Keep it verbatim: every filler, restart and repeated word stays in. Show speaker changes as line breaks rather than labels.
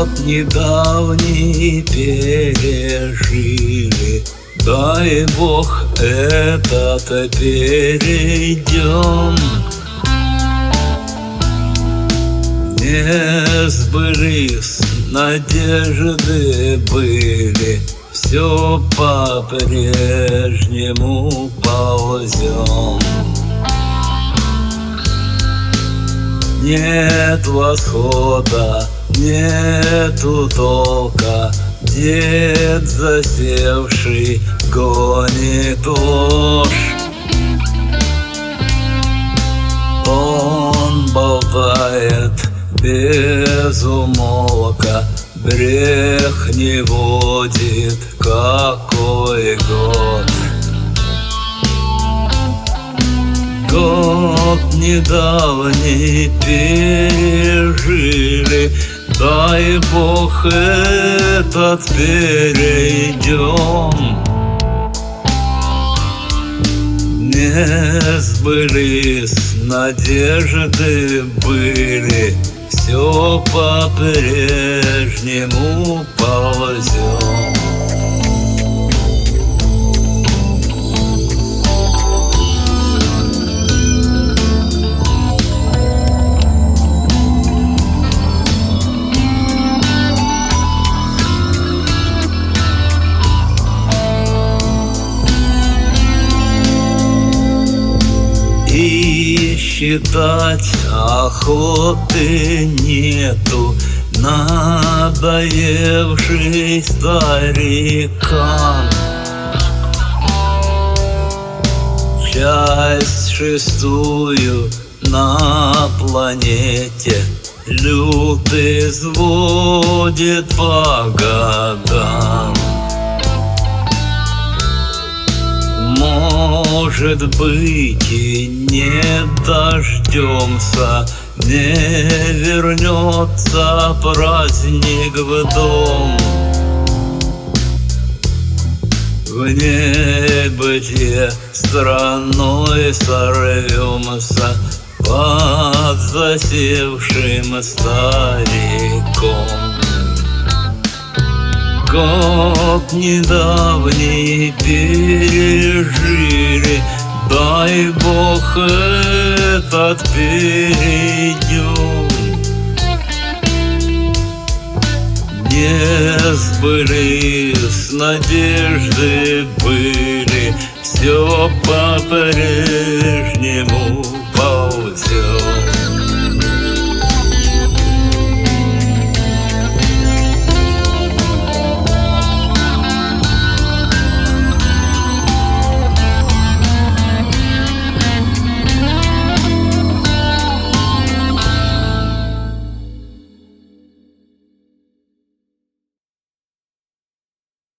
Год недавний пережили, дай Бог этот перейдем. Не сбылись, надежды были, все по-прежнему ползем. Нет восхода, нету толка, дед засевший гонит ложь. Он болтает без умолка, брех не водит какой год. Год недавний пережили, дай Бог этот перейдем. Не сбылись, надежды были, все по-прежнему ползем. И считать охоты нету, надоевший старикам. Часть шестую на планете люд изводит по годам. Может быть, и не дождемся, не вернется праздник в дом. В небытие страной сорвемся под засевшим стариком. Год недавний пережили, дай Бог этот перейдем. Не сбылись, надежды были, все по-прежнему ползет.